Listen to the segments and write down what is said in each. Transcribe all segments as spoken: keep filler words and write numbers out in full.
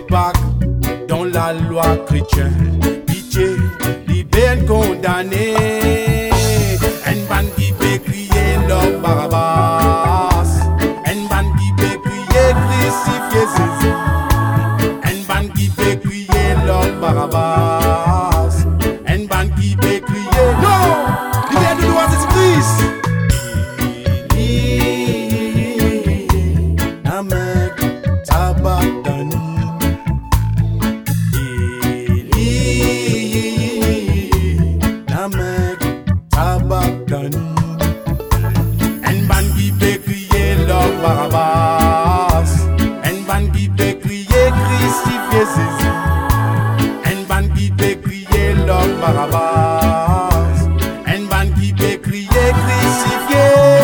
Pâques dans la loi chrétienne. Pitié, les bien condamnés. Un ban qui peut crier l'homme Barabbas. Un ban qui peut crier crucifié Jésus. Un ban qui peut crier l'homme Barabbas. Un ban qui peut crier non, libère de loi Jésus-Christ. Barabbas, un ban qui peut crier crucifié Jésus, un ban qui peut crier l'homme Barabbas, un ban qui peut crier crucifié.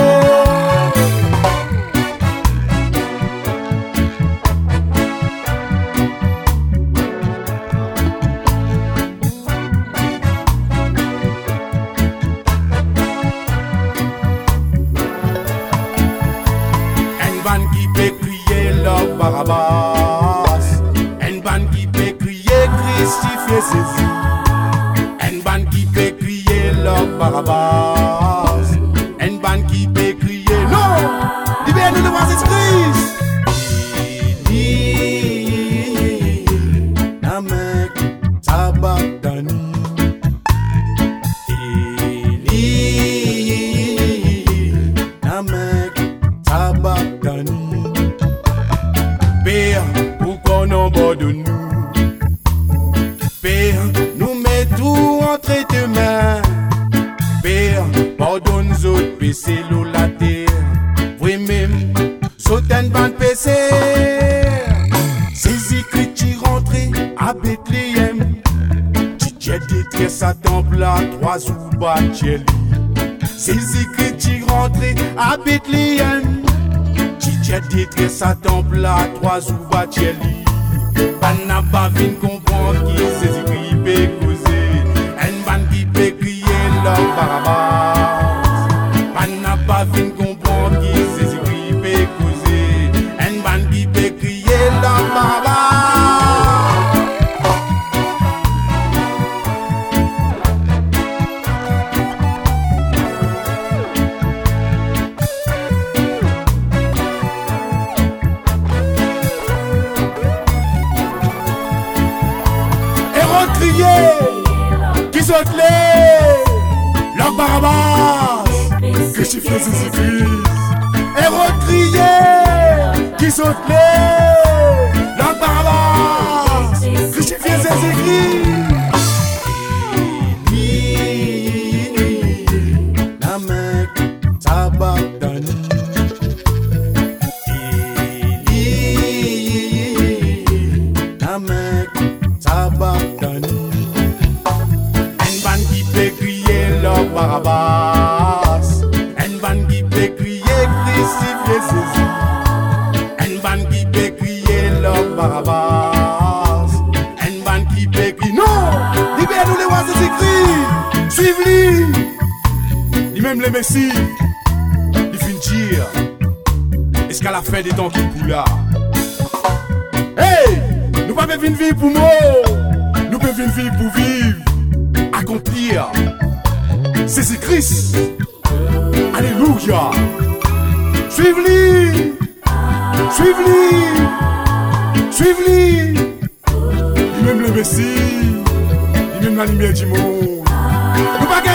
Un ban qui peut crier l'homme Barabbas, un ban qui peut crier crucifié Jésus, un ban qui peut crier l'homme Barabbas, un ban qui peut crier non, libère-nous de voir Jésus-Christ. Namek Tabakdani, Namek Tabakdani. Père, pourquoi non bord de nous? Père, nous mets tout entre tes mains. Père, pardonne nous autres péchés l'eau la terre. Oui même, sauter une bande péché. Ces écrits qui rentrent à Bethléem. J'ai détruit sa temple à trois ou bâteli. Ces écrits qui rentrent à Bethléem. J'ai détruit sa temple à trois ou bâteli. Ban n'a pas vin comprendre qui ces écrits peut causer. Un ban qui peut crier l'homme Barabbas. Ban n'a pas vin comprendre qui ces écrits peut causer. Un ban qui peut crier l'homme Barabbas. Qui saute les l'homme Barabbas, crucifié Jésus-Christ. Héros crié, qui saute les l'homme Barabbas, crucifié Jésus-Christ. Namek Tabakdani, Namek Tabakdani. Barabbas, un ban qui peut crier crucifié Jésus, un ban qui peut crier l'homme Barabbas, un ban qui peut crier non, libère-nous les rois Jésus-Christ, suivez-lui, lui-même le Messie, il finit dire, est-ce qu'à la fin des temps qu'il coule là? Hey, nous pas venir vivre pour mort, nous pouvons venir vivre pour vivre, accomplir. C'est Christ. Alléluia. Suivez-lui. Suivez-lui. Suivez-lui. Lui-même le Messie. Lui-même la lumière du monde. Nous pas